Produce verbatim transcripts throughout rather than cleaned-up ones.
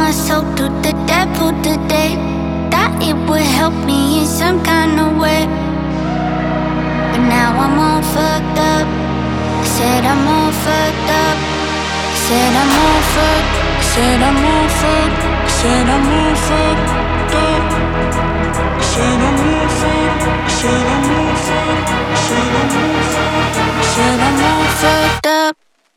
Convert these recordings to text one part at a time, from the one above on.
my soul to the devil today. Thought it would help me in some kind of way, but now I'm all fucked up. Said I'm all fucked up. Said I'm all fucked. Said I'm all fucked. Said I'm all fucked up. Said I'm all fucked. Said I'm all fucked. Said I'm all fucked. Said I'm all fucked up.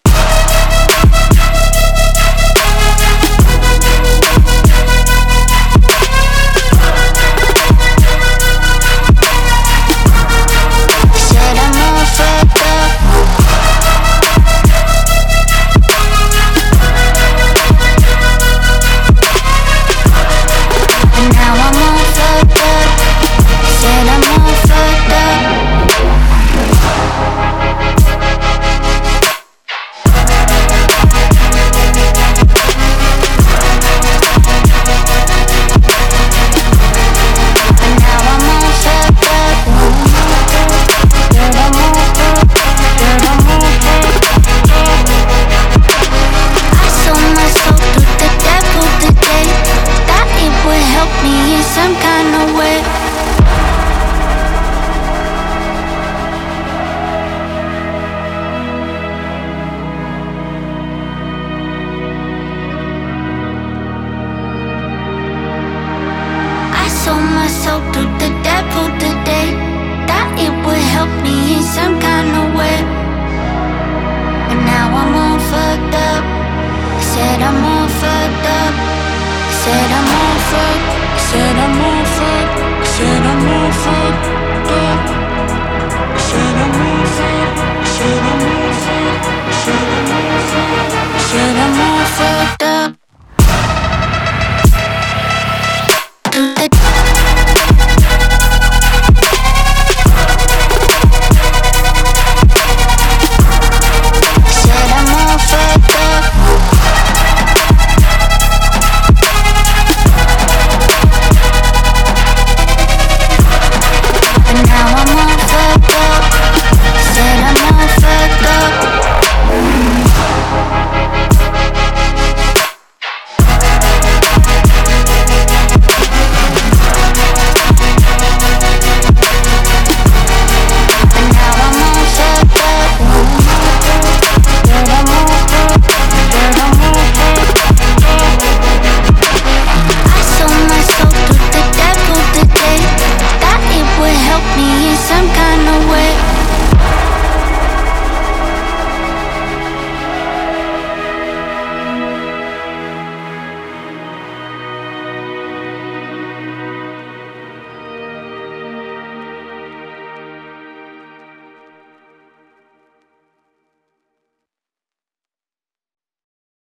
Some kind of way. I sold my soul to the devil today. Thought it would help me in some kind of way, but now I'm all fucked up. Said I'm all fucked up. Said I'm all fucked. Said I'm all fucked. Said I'm all fucked up. Said I'm all fucked. Said I'm all fucked. Said I'm all fucked. Said I'm all fucked up. Some kind of way.